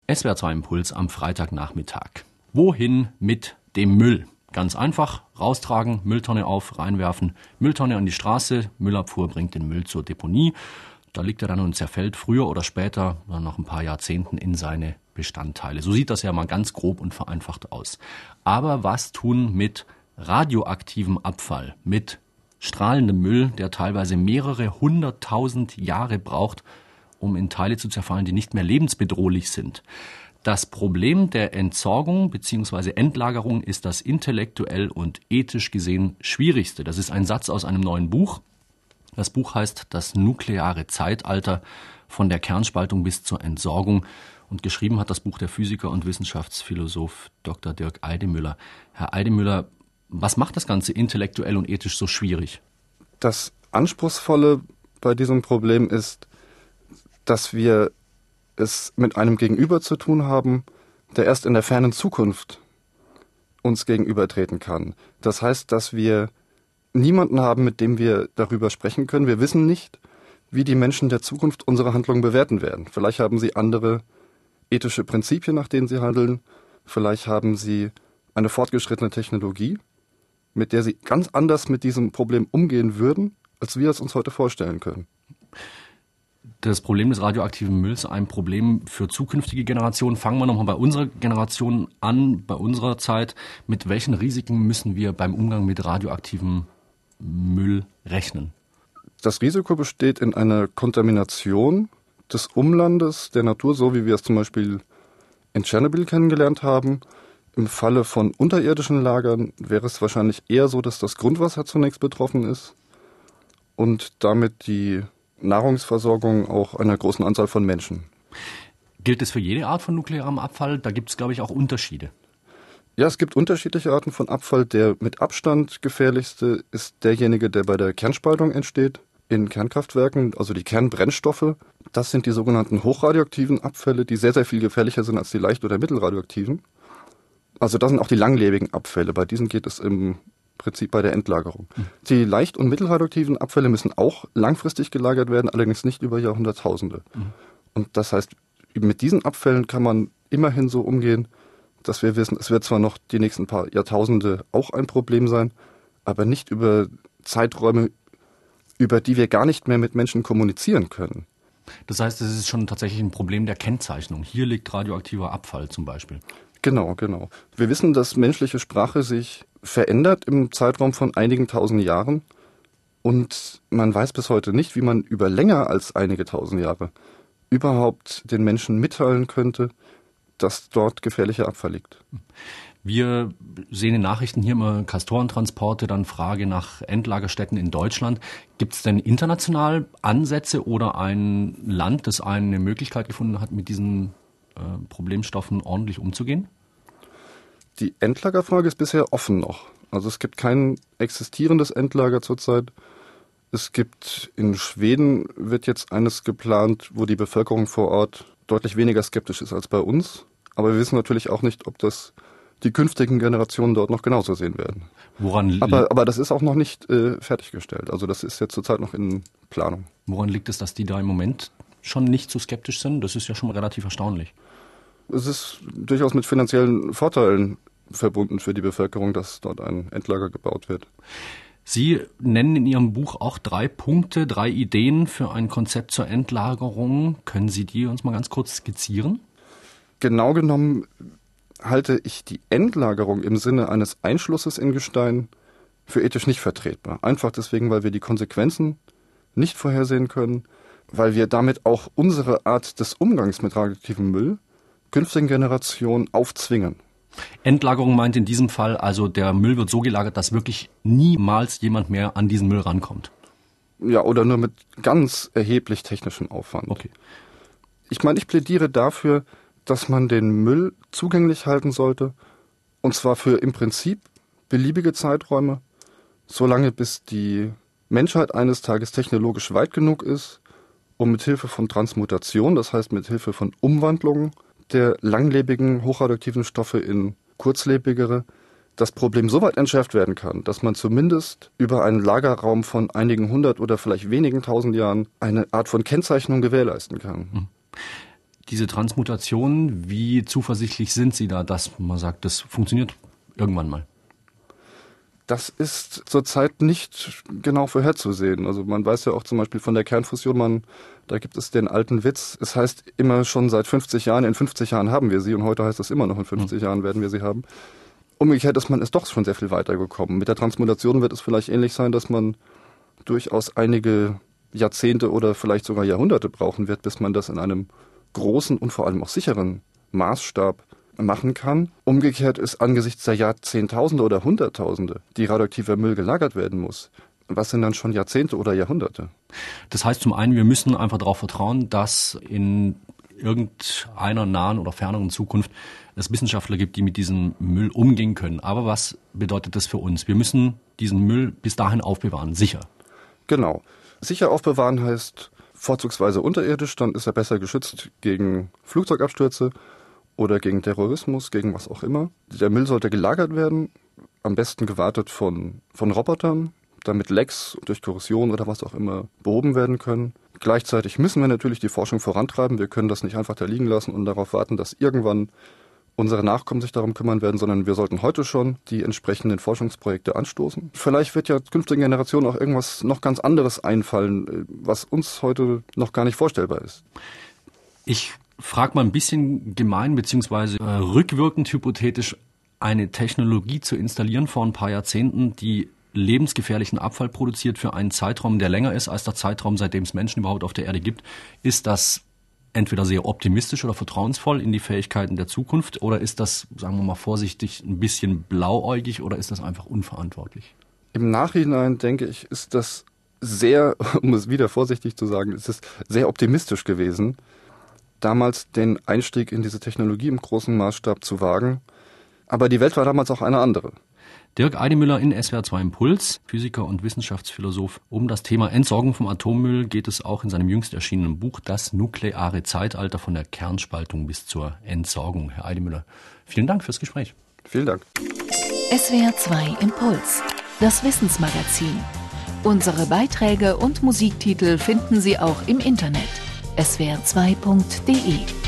SWR2 Impuls am Freitagnachmittag. Wohin mit dem Müll? Ganz einfach, raustragen, Mülltonne auf, reinwerfen, Mülltonne an die Straße, Müllabfuhr bringt den Müll zur Deponie. Da liegt er dann und zerfällt früher oder später, nach ein paar Jahrzehnten, in seine Bestandteile. So sieht das ja mal ganz grob und vereinfacht aus. Aber was tun mit radioaktivem Abfall, mit strahlendem Müll, der teilweise mehrere 100.000 Jahre braucht, um in Teile zu zerfallen, die nicht mehr lebensbedrohlich sind? Das Problem der Entsorgung bzw. Endlagerung ist das intellektuell und ethisch gesehen schwierigste. Das ist ein Satz aus einem neuen Buch. Das Buch heißt Das nukleare Zeitalter, von der Kernspaltung bis zur Entsorgung. Und geschrieben hat das Buch der Physiker und Wissenschaftsphilosoph Dr. Dirk Eidemüller. Herr Eidemüller, was macht das Ganze intellektuell und ethisch so schwierig? Das Anspruchsvolle bei diesem Problem ist, dass wir es mit einem Gegenüber zu tun haben, der erst in der fernen Zukunft uns gegenübertreten kann. Das heißt, dass wir niemanden haben, mit dem wir darüber sprechen können. Wir wissen nicht, wie die Menschen der Zukunft unsere Handlungen bewerten werden. Vielleicht haben sie andere ethische Prinzipien, nach denen sie handeln. Vielleicht haben sie eine fortgeschrittene Technologie, mit der sie ganz anders mit diesem Problem umgehen würden, als wir es uns heute vorstellen können. Das Problem des radioaktiven Mülls, ein Problem für zukünftige Generationen. Fangen wir nochmal bei unserer Generation an, bei unserer Zeit. Mit welchen Risiken müssen wir beim Umgang mit radioaktivem Müll rechnen? Das Risiko besteht in einer Kontamination des Umlandes, der Natur, so wie wir es zum Beispiel in Tschernobyl kennengelernt haben. Im Falle von unterirdischen Lagern wäre es wahrscheinlich eher so, dass das Grundwasser zunächst betroffen ist und damit die Nahrungsversorgung auch einer großen Anzahl von Menschen. Gilt es für jede Art von nuklearem Abfall? Da gibt es, glaube ich, auch Unterschiede. Ja, es gibt unterschiedliche Arten von Abfall. Der mit Abstand gefährlichste ist derjenige, der bei der Kernspaltung entsteht in Kernkraftwerken, also die Kernbrennstoffe. Das sind die sogenannten hochradioaktiven Abfälle, die sehr, sehr viel gefährlicher sind als die leicht- oder mittelradioaktiven. Also das sind auch die langlebigen Abfälle. Bei diesen geht es im Prinzip bei der Endlagerung. Die leicht- und mittelradioaktiven Abfälle müssen auch langfristig gelagert werden, allerdings nicht über Jahrhunderttausende. Und das heißt, mit diesen Abfällen kann man immerhin so umgehen, dass wir wissen, es wird zwar noch die nächsten paar Jahrtausende auch ein Problem sein, aber nicht über Zeiträume, über die wir gar nicht mehr mit Menschen kommunizieren können. Das heißt, es ist schon tatsächlich ein Problem der Kennzeichnung. Hier liegt radioaktiver Abfall zum Beispiel. Genau. Wir wissen, dass menschliche Sprache sich verändert im Zeitraum von einigen tausend Jahren und man weiß bis heute nicht, wie man über länger als einige tausend Jahre überhaupt den Menschen mitteilen könnte, dass dort gefährlicher Abfall liegt. Wir sehen in Nachrichten hier immer Castorentransporte, dann Frage nach Endlagerstätten in Deutschland. Gibt es denn international Ansätze oder ein Land, das eine Möglichkeit gefunden hat, mit diesen Problemstoffen ordentlich umzugehen? Die Endlagerfrage ist bisher offen noch. Also es gibt kein existierendes Endlager zurzeit. Es gibt in Schweden wird jetzt eines geplant, wo die Bevölkerung vor Ort deutlich weniger skeptisch ist als bei uns. Aber wir wissen natürlich auch nicht, ob das die künftigen Generationen dort noch genauso sehen werden. Aber das ist auch noch nicht fertiggestellt. Also das ist jetzt zurzeit noch in Planung. Woran liegt es, dass die da im Moment schon nicht so skeptisch sind? Das ist ja schon relativ erstaunlich. Es ist durchaus mit finanziellen Vorteilen verbunden für die Bevölkerung, dass dort ein Endlager gebaut wird. Sie nennen in Ihrem Buch auch 3 Punkte, 3 Ideen für ein Konzept zur Endlagerung. Können Sie die uns mal ganz kurz skizzieren? Genau genommen halte ich die Endlagerung im Sinne eines Einschlusses in Gestein für ethisch nicht vertretbar. Einfach deswegen, weil wir die Konsequenzen nicht vorhersehen können, weil wir damit auch unsere Art des Umgangs mit radioaktivem Müll künftigen Generationen aufzwingen. Endlagerung meint in diesem Fall also, der Müll wird so gelagert, dass wirklich niemals jemand mehr an diesen Müll rankommt. Ja, oder nur mit ganz erheblich technischem Aufwand. Okay. Ich plädiere dafür, dass man den Müll zugänglich halten sollte, und zwar für im Prinzip beliebige Zeiträume, solange bis die Menschheit eines Tages technologisch weit genug ist, um mit Hilfe von Transmutation, das heißt mit Hilfe von Umwandlungen der langlebigen, hochradioaktiven Stoffe in kurzlebigere, das Problem so weit entschärft werden kann, dass man zumindest über einen Lagerraum von einigen 100 oder vielleicht wenigen tausend Jahren eine Art von Kennzeichnung gewährleisten kann. diese Transmutation, wie zuversichtlich sind Sie da, dass man sagt, das funktioniert irgendwann mal? Das ist zurzeit nicht genau vorherzusehen. Also man weiß ja auch zum Beispiel von der Kernfusion, da gibt es den alten Witz, es heißt immer schon seit 50 Jahren, in 50 Jahren haben wir sie und heute heißt es immer noch, in 50 Jahren werden wir sie haben. Umgekehrt ist doch schon sehr viel weitergekommen. Mit der Transmutation wird es vielleicht ähnlich sein, dass man durchaus einige Jahrzehnte oder vielleicht sogar Jahrhunderte brauchen wird, bis man das in einem großen und vor allem auch sicheren Maßstab machen kann. Umgekehrt ist angesichts der Jahrzehntausende oder Hunderttausende, die radioaktiver Müll gelagert werden muss, was sind dann schon Jahrzehnte oder Jahrhunderte? Das heißt zum einen, wir müssen einfach darauf vertrauen, dass in irgendeiner nahen oder ferneren Zukunft es Wissenschaftler gibt, die mit diesem Müll umgehen können. Aber was bedeutet das für uns? Wir müssen diesen Müll bis dahin aufbewahren, sicher. Genau. Sicher aufbewahren heißt vorzugsweise unterirdisch, dann ist er besser geschützt gegen Flugzeugabstürze oder gegen Terrorismus, gegen was auch immer. Der Müll sollte gelagert werden, am besten gewartet von Robotern, damit Lecks durch Korrosion oder was auch immer behoben werden können. Gleichzeitig müssen wir natürlich die Forschung vorantreiben. Wir können das nicht einfach da liegen lassen und darauf warten, dass irgendwann unsere Nachkommen sich darum kümmern werden, sondern wir sollten heute schon die entsprechenden Forschungsprojekte anstoßen. Vielleicht wird ja künftigen Generationen auch irgendwas noch ganz anderes einfallen, was uns heute noch gar nicht vorstellbar ist. Ich frage mal ein bisschen gemein beziehungsweise rückwirkend hypothetisch, eine Technologie zu installieren vor ein paar Jahrzehnten, die lebensgefährlichen Abfall produziert für einen Zeitraum, der länger ist als der Zeitraum, seitdem es Menschen überhaupt auf der Erde gibt. Ist das entweder sehr optimistisch oder vertrauensvoll in die Fähigkeiten der Zukunft oder ist das, sagen wir mal vorsichtig, ein bisschen blauäugig oder ist das einfach unverantwortlich? Im Nachhinein, denke ich, ist das sehr, um es wieder vorsichtig zu sagen, ist es sehr optimistisch gewesen, damals den Einstieg in diese Technologie im großen Maßstab zu wagen. Aber die Welt war damals auch eine andere. Dirk Eidemüller in SWR 2 Impuls, Physiker und Wissenschaftsphilosoph. Um das Thema Entsorgung vom Atommüll geht es auch in seinem jüngst erschienenen Buch Das nukleare Zeitalter von der Kernspaltung bis zur Entsorgung. Herr Eidemüller, vielen Dank fürs Gespräch. Vielen Dank. SWR 2 Impuls, das Wissensmagazin. Unsere Beiträge und Musiktitel finden Sie auch im Internet. swr2.de